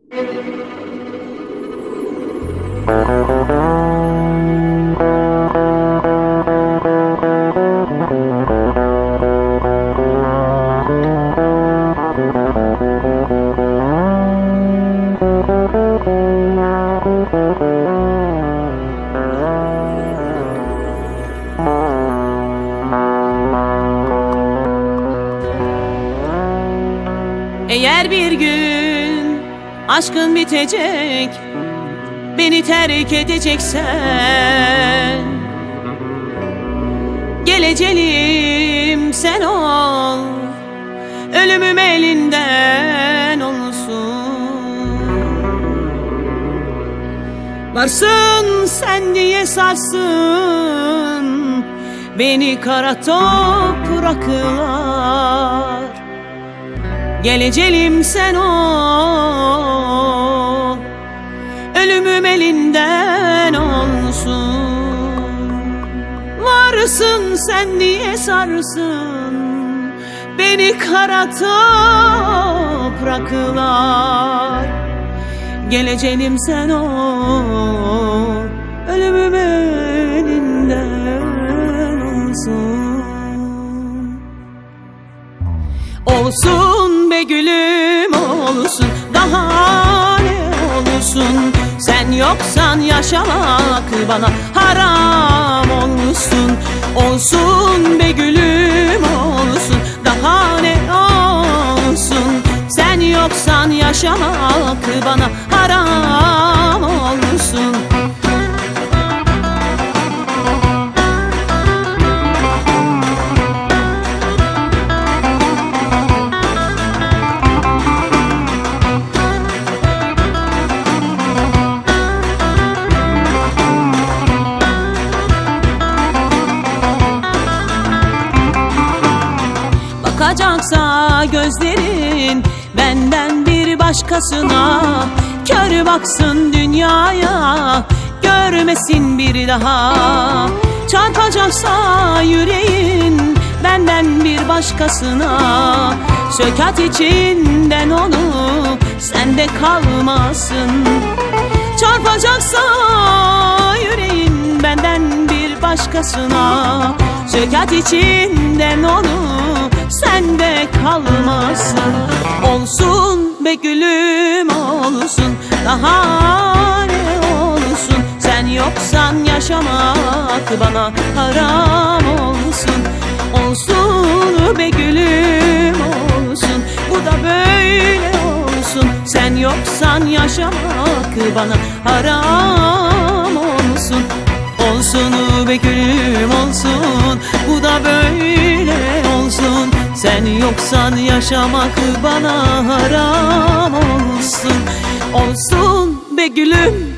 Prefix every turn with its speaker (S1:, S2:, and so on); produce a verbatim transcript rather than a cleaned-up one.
S1: Eğer bir gün aşkın bitecek, beni terk edeceksen, geleceğim sen ol, ölümüm elinden olsun. Varsın sen diye sarsın beni kara topraklar, geleceğim sen ol, ölümüm elinden olsun. Varsın sen diye sarsın beni kara topraklar, geleceğim sen ol, ölümüm elinden olsun. Olsun be gülüm olsun, daha ne olsun? Sen yoksan yaşamak bana haram olsun. Olsun be gülüm olsun, daha ne olsun? Sen yoksan yaşamak bana haram olsun. Bakacaksa gözlerin benden bir başkasına, kör baksın dünyaya, görmesin bir daha. Çarpacaksa yüreğin benden bir başkasına, sökat içinden onu sende kalmasın. Çarpacaksa yüreğin benden bir başkasına, sökat içinden onu sende kalmasın. Olsun be gülüm olsun, daha ne olsun? Sen yoksan yaşamak bana haram olsun. Olsun be gülüm olsun, bu da böyle olsun. Sen yoksan yaşamak bana haram olsun. Olsun be gülüm olsun, bu da böyle olsun. Sen yoksan yaşamak bana haram olsun. Olsun be gülüm